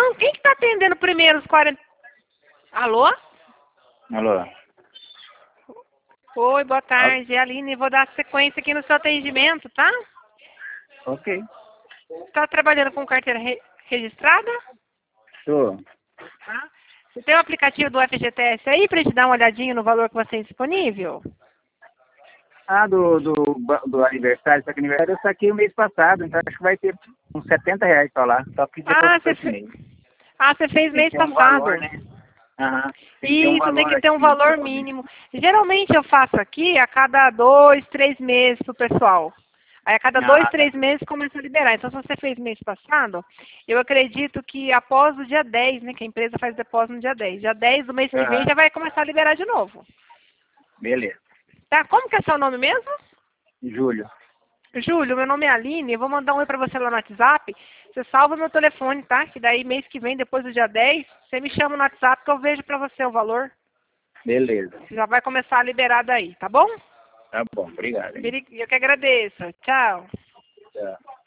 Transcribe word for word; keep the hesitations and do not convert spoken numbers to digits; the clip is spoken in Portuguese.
Não, quem que tá atendendo primeiro os quarenta... Alô? Alô? Oi, boa tarde. É a Aline, vou dar sequência aqui no seu atendimento, tá? Ok. Tá trabalhando com carteira re registrada? Tô. Tá. Você tem o aplicativo do F G T S aí pra gente dar uma olhadinha no valor que você tem disponível? Ah, do, do, do aniversário, só que aniversário eu saquei o mês passado, então acho que vai ter uns setenta reais só lá, só que Ah, depois você esse fe... mês. ah, você fez Tem mês que ter um passado. valor, né? Aham. Tem que ter um Isso, tem valor que ter um aqui pra valor poder. mínimo. Geralmente eu faço aqui a cada dois, três meses pro pessoal. Aí a cada dois, Ah, tá. três meses começa a liberar. Então, se você fez mês passado, eu acredito que após o dia dez, né, que a empresa faz depósito no dia dez. Dia dez do mês que vem Aham. já vai começar a liberar de novo. Beleza. Tá? Como que é seu nome mesmo? Júlio. Júlio, meu nome é Aline, eu vou mandar um oi pra você lá no WhatsApp. Você salva meu telefone, tá? Que daí mês que vem, depois do dia dez, você me chama no WhatsApp que eu vejo pra você o valor. Beleza. Já vai começar a liberar daí, tá bom? Tá bom, obrigado, hein? Eu que agradeço. Tchau. Tchau.